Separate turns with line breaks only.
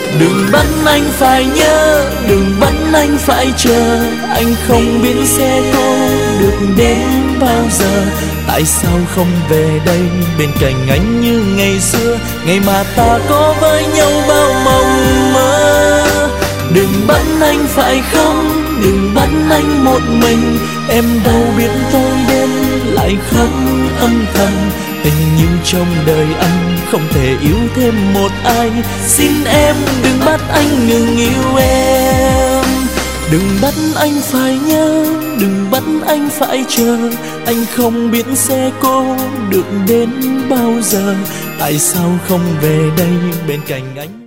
Đừng bắt anh phải nhớ, đừng bắt anh phải chờ. Anh không biết sẽ có được đến bao giờ. Tại sao không về đây bên cạnh anh như ngày xưa, ngày mà ta có với nhau bao mộng mơ. Đừng bắt anh phải khóc, đừng bắt anh một mình. Em đâu biết tôi đến lại khóc âm thầm. Tình như trong đời anh không thể yêu thêm một ai. Xin em đừng bắt anh ngừng yêu em. Đừng bắt anh phải nhớ, đừng bắt anh phải chờ. Anh không biết sẽ có được đến bao giờ. Tại sao không về đây bên cạnh anh?